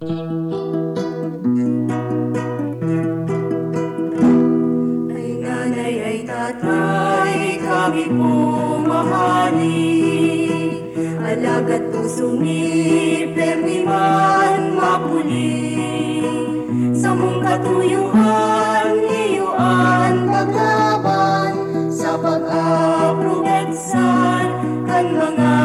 Ay nanay, ay tatay, kami po mahalin. Alaga't pusong ni permi man mapuli. Sa mong katuyuan, iyuan paglaban. Sa pag-aprobetsan, kan mga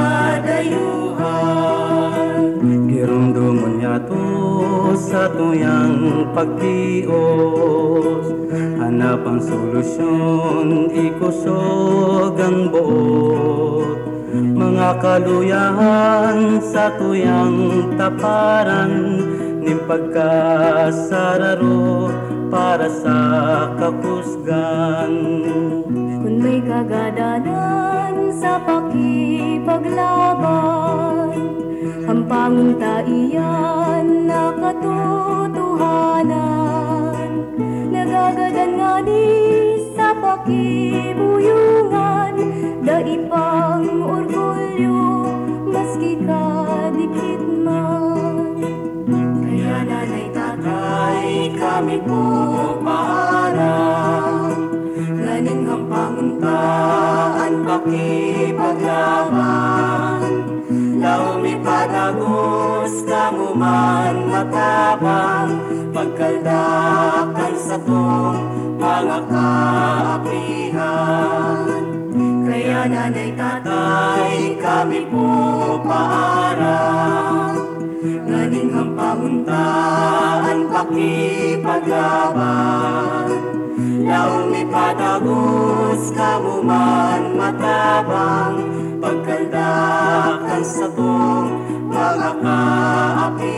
dayuhan. Girumdumon niya to sa tuyang pagtios. Hanap ang solusyon, ikusog ang buot. Mga kaluyahan sa tuyang taparan, ning pagkasararo para sa kakusgan. Kung may kagadanan sa pakipaglaban, ang pangunta iyan na katotohanan. Nagagadan nga ni sa pakibuyungan, daipang orgulyo maski kadikit man. Kaya nanay tatay, kami po paharap, nganing ang panguntaan pakipaglaban. Laumi padagos kamo man matabang, pagkaldakan sa tong mga kaapihan. Kaya nanay tatay, kami po paarap, nganing ang panguntaan pakipaglaban. Laumi padagos kamo man matabang, pagkaldakan sa tong mga kaapihan.